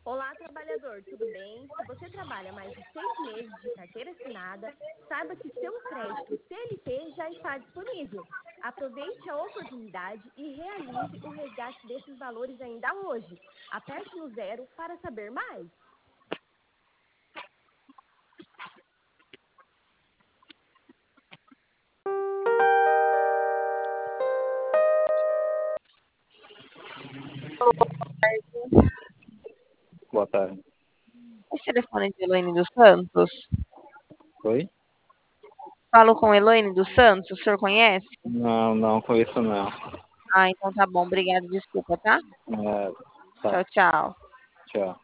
Olá, trabalhador, tudo bem? Se você trabalha mais de 6 meses de carteira assinada, saiba que seu crédito CLT já está disponível. Aproveite a oportunidade e realize o resgate desses valores ainda hoje. Aperte no 0 para saber mais. Boa tarde. Esse telefone de Elaine dos Santos? Oi? Falo com Elaine dos Santos, o senhor conhece? Não conheço não. Ah, então tá bom, obrigada, desculpa, tá? É, tá, Tchau, tchau. tchau.